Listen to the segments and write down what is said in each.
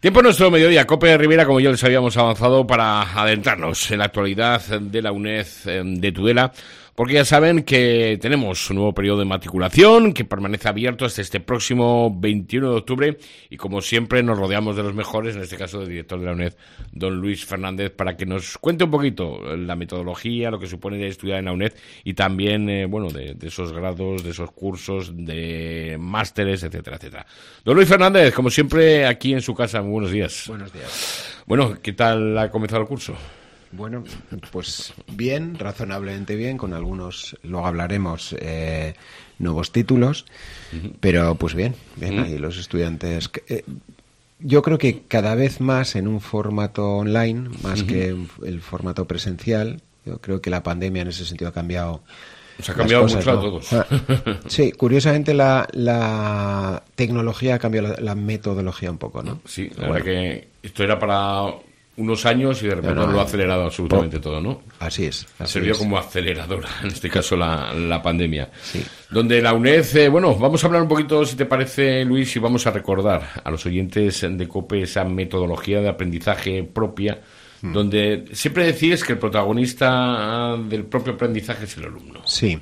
Tiempo nuestro mediodía, Cope de Rivera, como ya les habíamos avanzado, para adentrarnos en la actualidad de la UNED de Tudela, porque ya saben que tenemos un nuevo periodo de matriculación que permanece abierto hasta este próximo 21 de octubre y como siempre nos rodeamos de los mejores, en este caso del director de la UNED, don Luis Fernández, para que nos cuente un poquito la metodología, lo que supone estudiar en la UNED y también, de esos grados, de esos cursos, de másteres, etcétera, etcétera. Don Luis Fernández, como siempre, aquí en su casa, muy buenos días. Buenos días. Bueno, ¿qué tal ha comenzado el curso? Bueno, pues bien, razonablemente bien, con algunos, luego hablaremos, nuevos títulos, pero pues bien, ahí los estudiantes. Yo creo que cada vez más en un formato online, más que el formato presencial. Yo creo que la pandemia en ese sentido ha cambiado. Se ha cambiado cosas, mucho, ¿no? A todos. Sí, curiosamente la tecnología ha cambiado la metodología un poco, ¿no? Sí, la verdad que esto era para unos años y de repente lo ha acelerado absolutamente todo, ¿no? Así es. Sirvió como aceleradora, en este caso la pandemia. Sí. Donde la UNED, vamos a hablar un poquito, si te parece, Luis, y vamos a recordar a los oyentes de COPE esa metodología de aprendizaje propia, donde siempre decís que el protagonista del propio aprendizaje es el alumno. Sí.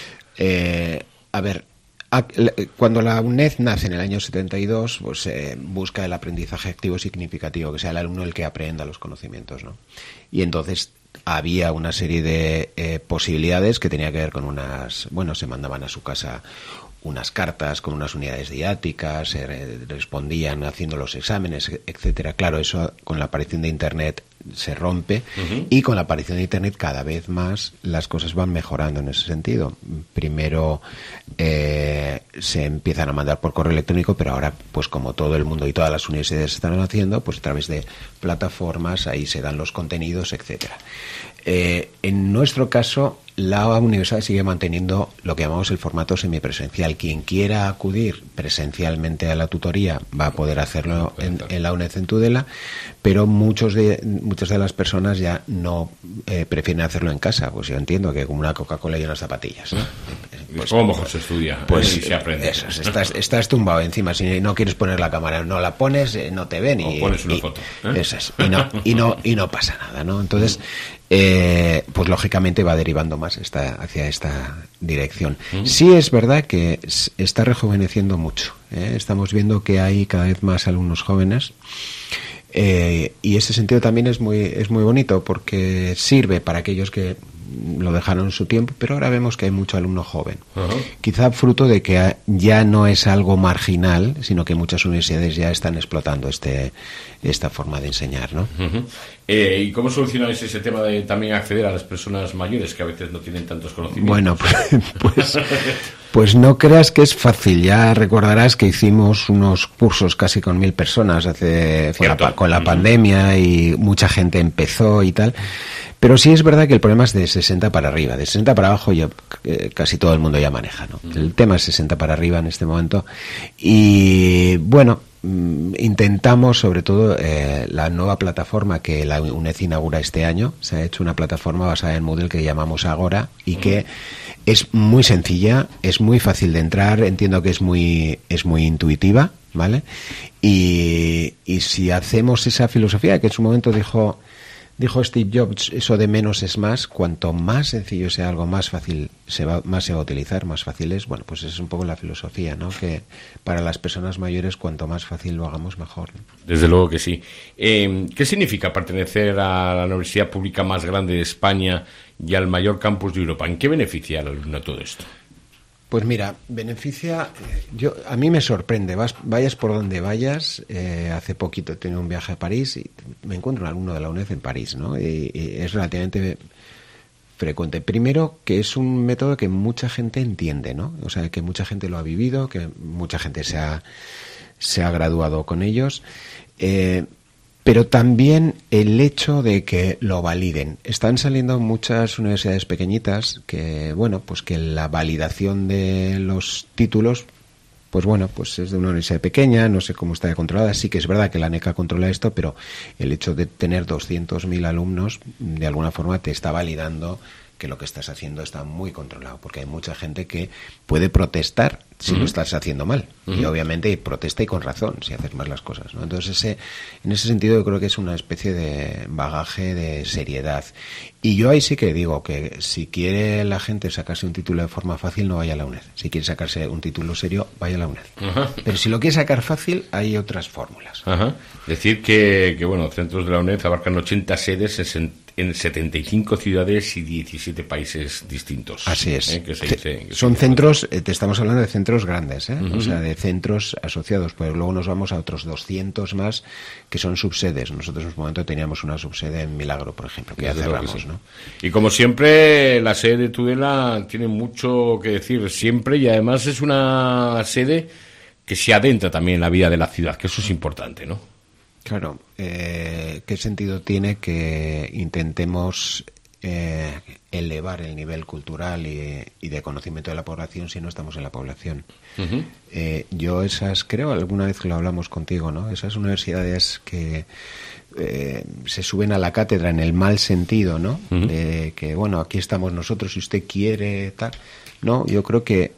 A ver, cuando la UNED nace en el año 72, pues busca el aprendizaje activo significativo, que sea el alumno el que aprenda los conocimientos, ¿no? Y entonces había una serie de posibilidades que tenía que ver con se mandaban a su casa unas cartas con unas unidades didácticas, se respondían haciendo los exámenes, etcétera. Claro, eso con la aparición de Internet se rompe y con la aparición de Internet cada vez más las cosas van mejorando en ese sentido. Primero se empiezan a mandar por correo electrónico, pero ahora, pues como todo el mundo y todas las universidades están haciendo, pues a través de plataformas ahí se dan los contenidos, etcétera. En nuestro caso, la universidad sigue manteniendo lo que llamamos el formato semipresencial. Quien quiera acudir presencialmente a la tutoría va a poder hacerlo en la UNED en Tudela, pero muchas de las personas ya no prefieren hacerlo en casa. Pues yo entiendo que como una Coca-Cola y unas zapatillas, ¿no? Pues como mejor se estudia, y se aprende. Eso, estás tumbado encima. Si no quieres poner la cámara, no la pones, no te ven o pones una foto. Eso es. Y no pasa nada, ¿no? Entonces, pues lógicamente va derivando más hacia esta dirección. Sí es verdad que está rejuveneciendo mucho. Estamos viendo que hay cada vez más alumnos jóvenes. Y ese sentido también es muy bonito porque sirve para aquellos que lo dejaron en su tiempo, pero ahora vemos que hay mucho alumno joven. Quizá fruto de que ya no es algo marginal, sino que muchas universidades ya están explotando esta forma de enseñar, ¿no? ¿Y cómo solucionáis ese tema de también acceder a las personas mayores que a veces no tienen tantos conocimientos? Bueno, pues no creas que es fácil. Ya recordarás que hicimos unos cursos casi con 1.000 personas con la pandemia y mucha gente empezó y tal. Pero sí es verdad que el problema es de 60 para arriba. De 60 para abajo casi todo el mundo ya maneja, ¿no? El tema es 60 para arriba en este momento. Y bueno, intentamos sobre todo la nueva plataforma que la UNED inaugura este año. Se ha hecho una plataforma basada en Moodle que llamamos Agora y que es muy sencilla, es muy fácil de entrar, entiendo que es muy intuitiva, ¿vale? Y si hacemos esa filosofía que en su momento dijo Steve Jobs, eso de menos es más, cuanto más sencillo sea algo, más fácil más se va a utilizar, más fácil es. Bueno, pues es un poco la filosofía, ¿no? Que para las personas mayores, cuanto más fácil lo hagamos, mejor, ¿no? Desde luego que sí. ¿Qué significa pertenecer a la universidad pública más grande de España y al mayor campus de Europa? ¿En qué beneficia al alumno todo esto? Pues mira, beneficia, a mí me sorprende, vayas por donde vayas. Hace poquito he tenido un viaje a París y me encuentro un alumno de la UNED en París, ¿no? Y es relativamente frecuente. Primero, que es un método que mucha gente entiende, ¿no? O sea, que mucha gente lo ha vivido, que mucha gente se ha graduado con ellos. Pero también el hecho de que lo validen. Están saliendo muchas universidades pequeñitas que, pues que la validación de los títulos, pues es de una universidad pequeña, no sé cómo está controlada. Sí que es verdad que la ANECA controla esto, pero el hecho de tener 200.000 alumnos, de alguna forma te está validando que lo que estás haciendo está muy controlado, porque hay mucha gente que puede protestar si lo estás haciendo mal, y obviamente protesta y con razón si haces mal las cosas, ¿no? Entonces en ese sentido yo creo que es una especie de bagaje de seriedad, y yo ahí sí que digo que si quiere la gente sacarse un título de forma fácil, no vaya a la UNED. Si quiere sacarse un título serio, vaya a la UNED. Pero si lo quiere sacar fácil, hay otras fórmulas. Decir que bueno, centros de la UNED abarcan 80 sedes en 75 ciudades y 17 países distintos. Así es. Son centros, te estamos hablando de centros grandes, o sea, de centros asociados, pues luego nos vamos a otros 200 más que son subsedes. Nosotros en un momento teníamos una subsede en Milagro, por ejemplo, que ya cerramos, ¿no? Y como siempre, la sede de Tudela tiene mucho que decir siempre, y además es una sede que se adentra también en la vida de la ciudad, que eso es importante, ¿no? Claro, ¿qué sentido tiene que intentemos elevar el nivel cultural y de conocimiento de la población si no estamos en la población? Yo creo, alguna vez que lo hablamos contigo, ¿no? Esas universidades que se suben a la cátedra en el mal sentido, ¿no? De que, bueno, aquí estamos nosotros, si usted quiere, tal. No, yo creo que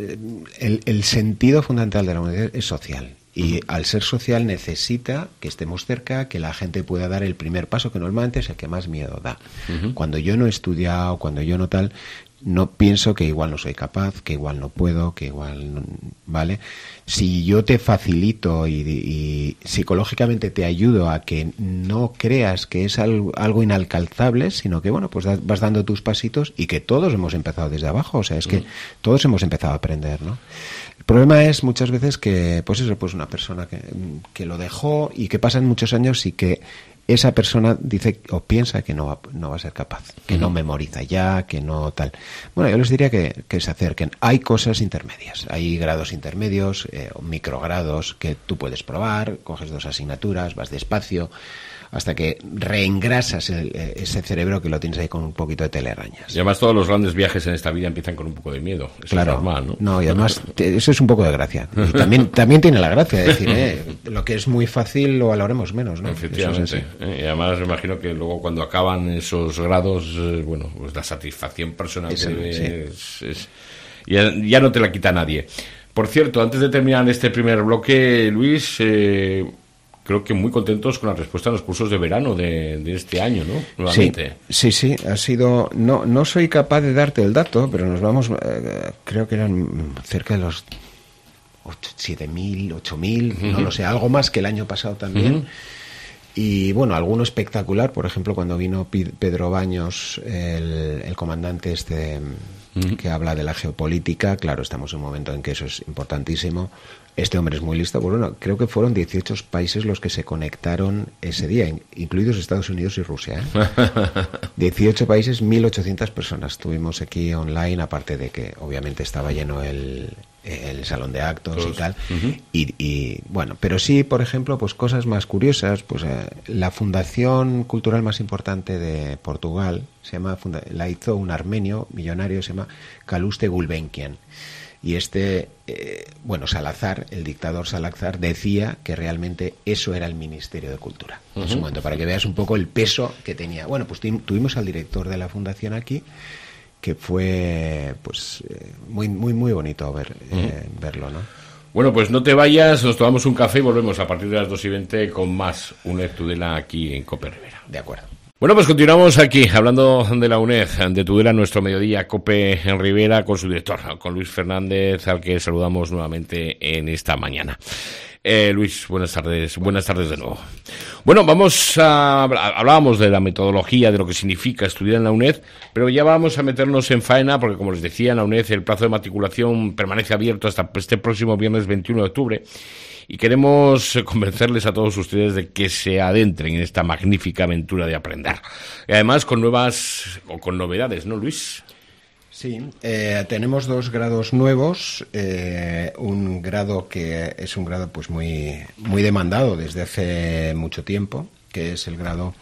el sentido fundamental de la universidad es social. Y al ser social necesita que estemos cerca, que la gente pueda dar el primer paso, que normalmente es el que más miedo da. Cuando yo no he estudiado, cuando yo no tal, no pienso que igual no soy capaz, que igual no puedo, que igual no, ¿vale? Si yo te facilito y psicológicamente te ayudo a que no creas que es algo inalcanzable, sino que, bueno, pues vas dando tus pasitos, y que todos hemos empezado desde abajo, o sea, es que todos hemos empezado a aprender, ¿no? El problema es muchas veces que, pues eso, pues una persona que lo dejó y que pasan muchos años y que esa persona dice o piensa que no va a ser capaz, que no memoriza ya, que no tal. Bueno, yo les diría que se acerquen. Hay cosas intermedias, hay grados intermedios, microgrados que tú puedes probar, coges 2 asignaturas, vas despacio, hasta que reengrasas ese cerebro que lo tienes ahí con un poquito de telarañas. Y además todos los grandes viajes en esta vida empiezan con un poco de miedo. Eso claro, es normal, ¿no? No, y además eso es un poco de gracia. Y también tiene la gracia de decir, lo que es muy fácil lo valoremos menos, ¿no? Efectivamente. Y además me imagino que luego cuando acaban esos grados, bueno, pues la satisfacción personal es ya no te la quita nadie. Por cierto, antes de terminar este primer bloque, Luis, creo que muy contentos con la respuesta a los cursos de verano de este año, ¿no? Nuevamente. Sí, ha sido... No soy capaz de darte el dato, pero nos vamos... creo que eran cerca de los 7.000, 8.000, no lo sé, algo más que el año pasado también. Y bueno, alguno espectacular, por ejemplo, cuando vino Pedro Baños, el comandante que habla de la geopolítica, claro, estamos en un momento en que eso es importantísimo. Este hombre es muy listo. Bueno, creo que fueron 18 países los que se conectaron ese día, incluidos Estados Unidos y Rusia, 18 países, 1.800 personas tuvimos aquí online, aparte de que obviamente estaba lleno el salón de actos y tal. Y bueno, pero sí, por ejemplo, pues cosas más curiosas, pues la fundación cultural más importante de Portugal la hizo un armenio millonario, se llama Calouste Gulbenkian. Y Salazar, el dictador Salazar, decía que realmente eso era el Ministerio de Cultura en su momento, para que veas un poco el peso que tenía. Bueno, pues tuvimos al director de la fundación aquí, que fue pues muy muy bonito verlo, ¿no? Bueno, pues no te vayas, nos tomamos un café y volvemos a partir de las 2:20 con más UNED Tudela aquí en COPE Rivera. De acuerdo. Bueno, pues continuamos aquí hablando de la UNED, de Tudela, nuestro mediodía COPE en Rivera, con su director, con Luis Fernández, al que saludamos nuevamente en esta mañana. Luis, buenas tardes de nuevo. Bueno, hablábamos de la metodología, de lo que significa estudiar en la UNED, pero ya vamos a meternos en faena, porque como les decía, en la UNED el plazo de matriculación permanece abierto hasta este próximo viernes 21 de octubre. Y queremos convencerles a todos ustedes de que se adentren en esta magnífica aventura de aprender. Y además con novedades, ¿no, Luis? Sí, tenemos 2 grados nuevos. Un grado que es un grado pues muy demandado desde hace mucho tiempo, que es el grado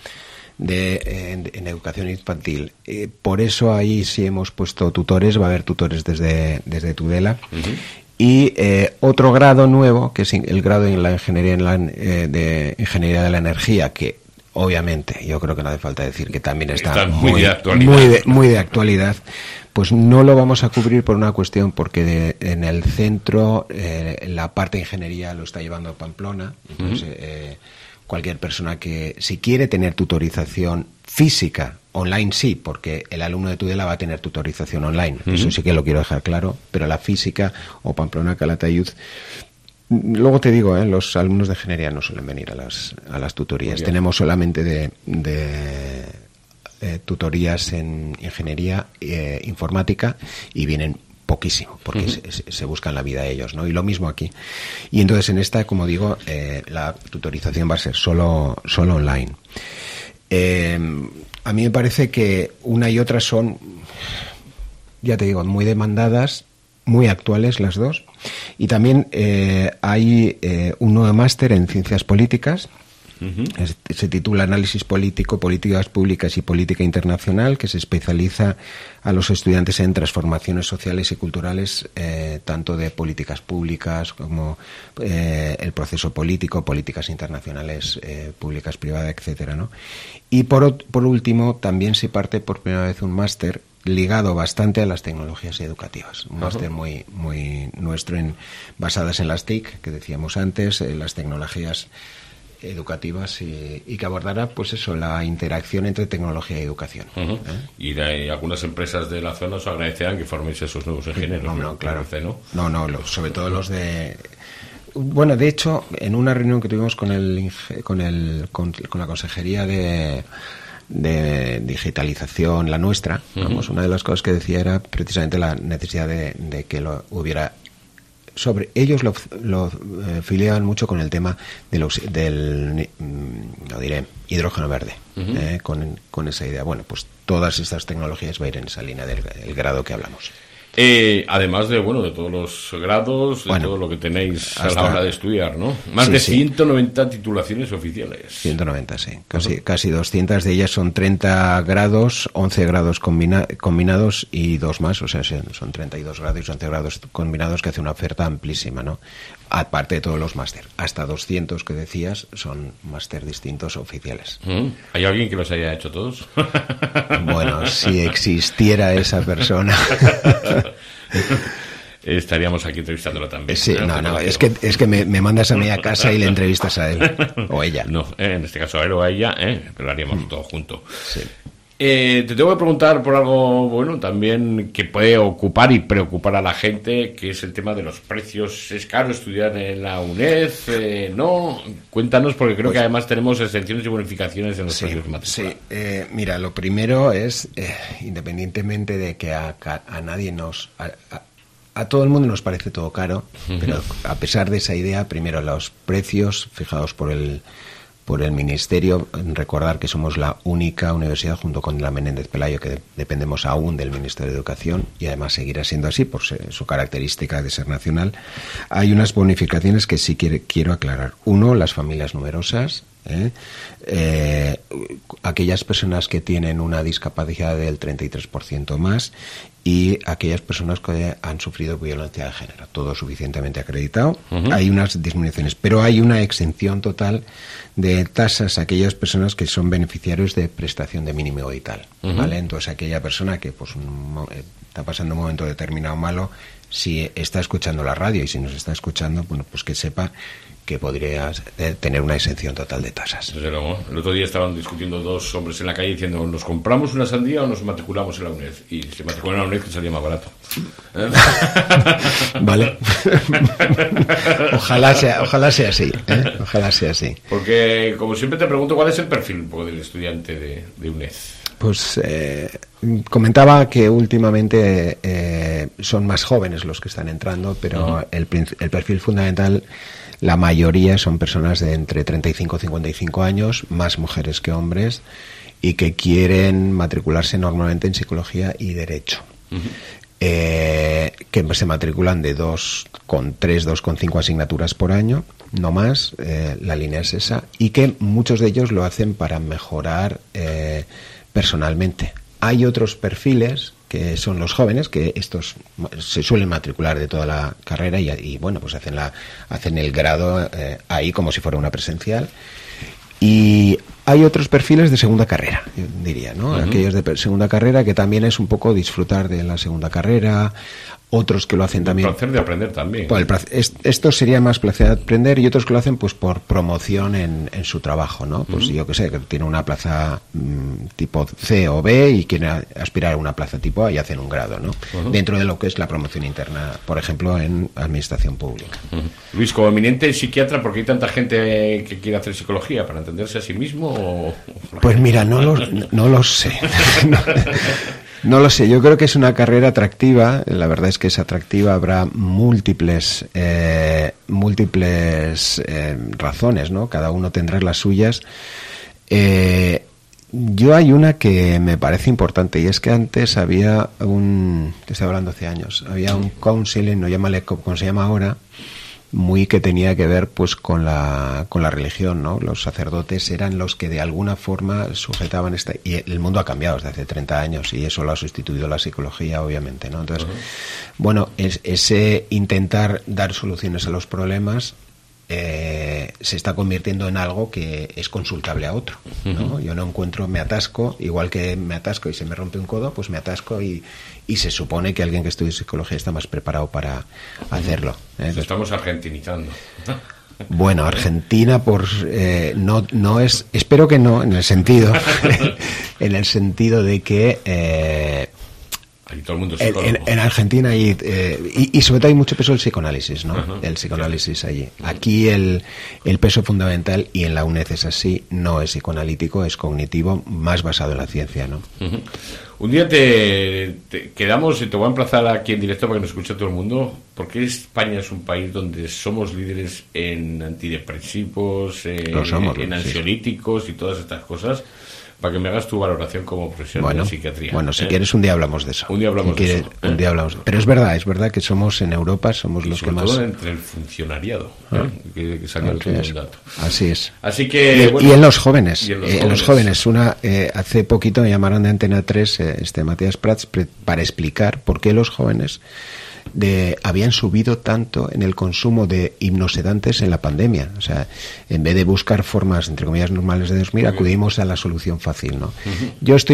en educación infantil. Por eso ahí sí hemos puesto tutores, va a haber tutores desde Tudela. Y otro grado nuevo, que es el grado en la ingeniería de la energía, que obviamente, yo creo que no hace falta decir que también está muy de actualidad. Pues no lo vamos a cubrir por una cuestión, porque en el centro la parte de ingeniería lo está llevando a Pamplona. Entonces, cualquier persona que, si quiere tener tutorización física, online sí, porque el alumno de Tudela va a tener tutorización online, eso sí que lo quiero dejar claro, pero la física o Pamplona Calatayud. Luego te digo, los alumnos de ingeniería no suelen venir a las tutorías. Tenemos solamente de tutorías en ingeniería informática, y vienen poquísimo, porque se buscan la vida ellos, ¿no? Y lo mismo aquí. Y entonces en esta, como digo, la tutorización va a ser solo online. A mí me parece que una y otra son, ya te digo, muy demandadas, muy actuales las dos. Y también hay un nuevo máster en Ciencias Políticas. Se titula Análisis Político, Políticas Públicas y Política Internacional, que se especializa a los estudiantes en transformaciones sociales y culturales, tanto de políticas públicas como el proceso político, políticas internacionales, públicas, privadas, etcétera, ¿no? Y por último, también se parte por primera vez un máster ligado bastante a las tecnologías educativas. Un máster muy nuestro, basadas en las TIC, que decíamos antes, las tecnologías educativas, y que abordará, pues eso, la interacción entre tecnología y educación. Y algunas empresas de la zona os agradecerán que forméis esos nuevos ingenieros. No, claro. Sobre todo los de... Bueno, de hecho, en una reunión que tuvimos con la Consejería de Digitalización, la nuestra, una de las cosas que decía era precisamente la necesidad de que lo hubiera. Sobre ellos lo filiaban mucho con el tema del hidrógeno verde, con esa idea. Bueno, pues todas estas tecnologías va a ir en esa línea del grado que hablamos. Además de todos los grados, de todo lo que tenéis a la hora de estudiar, ¿no? Más de 190 titulaciones oficiales. 190, sí. Casi 200 de ellas son 30 grados, 11 grados combinados y 2 más, o sea, son 32 grados y 11 grados combinados, que hace una oferta amplísima, ¿no? Aparte de todos los máster. Hasta 200 que decías son máster distintos oficiales. ¿Hay alguien que los haya hecho todos? Bueno, si existiera esa persona... Estaríamos aquí entrevistándolo también. Sí, es que me mandas a mí a casa y le entrevistas a él o ella. No, en este caso a él o a ella, pero lo haríamos todo junto. Sí. Te tengo que preguntar por algo también que puede ocupar y preocupar a la gente, que es el tema de los precios. ¿Es caro estudiar en la UNED? ¿No? Cuéntanos, porque creo que además tenemos exenciones y bonificaciones en los precios matrícula. Sí, mira, lo primero es, independientemente de que a nadie a todo el mundo nos parece todo caro, pero a pesar de esa idea, primero los precios fijados por el Ministerio. Recordar que somos la única universidad, junto con la Menéndez Pelayo, que dependemos aún del Ministerio de Educación, y además seguirá siendo así por su característica de ser nacional. Hay unas bonificaciones que sí quiero aclarar. Uno, las familias numerosas. Aquellas personas que tienen una discapacidad del 33% más, y aquellas personas que han sufrido violencia de género, todo suficientemente acreditado. Hay unas disminuciones, pero hay una exención total de tasas a aquellas personas que son beneficiarios de prestación de mínimo vital, ¿vale? Entonces, aquella persona que está pasando un momento determinado malo, si está escuchando la radio, y si nos está escuchando, bueno, pues que sepa que podría tener una exención total de tasas. Desde luego. El otro día estaban discutiendo dos hombres en la calle diciendo: ¿nos compramos una sandía o nos matriculamos en la UNED? Y se matriculan en la UNED, que salía más barato. Vale. Ojalá sea así, ¿eh? Ojalá sea así. Porque, como siempre te pregunto, ¿cuál es el perfil un poco del estudiante de UNED? Pues comentaba que últimamente son más jóvenes los que están entrando, pero el perfil fundamental, la mayoría son personas de entre 35 y 55 años, más mujeres que hombres, y que quieren matricularse normalmente en psicología y derecho. Que se matriculan de 2,3, 2,5 asignaturas por año, no más, la línea es esa, y que muchos de ellos lo hacen para mejorar personalmente. Hay otros perfiles que son los jóvenes, que estos se suelen matricular de toda la carrera y bueno, pues hacen el grado ahí como si fuera una presencial. Y hay otros perfiles de segunda carrera, yo diría, ¿no? Aquellos de segunda carrera, que también es un poco disfrutar de la segunda carrera. Otros que lo hacen también. El placer de aprender también. Esto sería más placer de aprender, y otros que lo hacen pues por promoción en su trabajo, ¿no? Pues yo que sé, que tiene una plaza tipo C o B y quiere aspirar a una plaza tipo A y hacen un grado, ¿no? Dentro de lo que es la promoción interna, por ejemplo, en administración pública. Luis, como eminente psiquiatra, ¿por qué hay tanta gente que quiere hacer psicología? ¿Para entenderse a sí mismo? ¿O? Pues mira, no lo sé. No lo sé, yo creo que es una carrera atractiva, la verdad es que es atractiva, habrá múltiples razones, ¿no? Cada uno tendrá las suyas. Yo hay una que me parece importante, y es que antes había te estoy hablando hace años, había un counseling, no llámale como se llama ahora, muy que tenía que ver pues con la religión, ¿no? Los sacerdotes eran los que de alguna forma sujetaban y el mundo ha cambiado desde hace 30 años y eso lo ha sustituido la psicología, obviamente, ¿no? Entonces, bueno, ese intentar dar soluciones a los problemas se está convirtiendo en algo que es consultable a otro, ¿no? Yo no encuentro, me atasco, igual que me atasco y se me rompe un codo, pues me atasco y se supone que alguien que estudia psicología está más preparado para hacerlo. Estamos argentinizando. Bueno, Argentina no es, espero que no, en el sentido de que todo el mundo en Argentina y sobre todo hay mucho peso el psicoanálisis, ¿no? El psicoanálisis allí. Aquí el peso fundamental, y en la UNED es así, no es psicoanalítico, es cognitivo, más basado en la ciencia, ¿no? Un día te quedamos y te voy a emplazar aquí en directo para que nos escuche todo el mundo. ¿Por qué España es un país donde somos líderes en antidepresivos, en ansiolíticos y todas estas cosas? Para que me hagas tu valoración como profesional de psiquiatría. Bueno, si quieres un día hablamos de eso. Un día hablamos de eso. Un día hablamos. Pero es verdad que somos en Europa, somos los que más... Sobre todo entre el funcionariado, que salió el último dato. Así es. Así que... Y en los jóvenes. En los jóvenes. Hace poquito me llamaron de Antena 3, Matías Prats, para explicar por qué los jóvenes habían subido tanto en el consumo de hipnosedantes en la pandemia. O sea, en vez de buscar formas, entre comillas, normales de dormir, acudimos a la solución fácil, ¿no? Yo estoy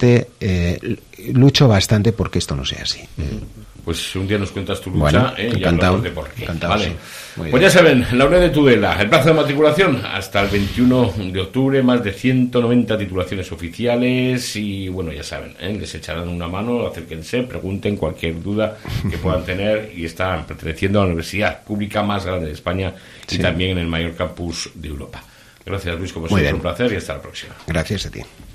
lucho bastante porque esto no sea así. Pues un día nos cuentas tu lucha, y hablamos de por qué. Vale. Sí. Pues ya saben, la UNED de Tudela, el plazo de matriculación hasta el 21 de octubre, más de 190 titulaciones oficiales y bueno, ya saben, les echarán una mano, acérquense, pregunten cualquier duda que puedan tener y están perteneciendo a la universidad pública más grande de España y también en el mayor campus de Europa. Gracias, Luis, como siempre, un placer y hasta la próxima. Gracias a ti.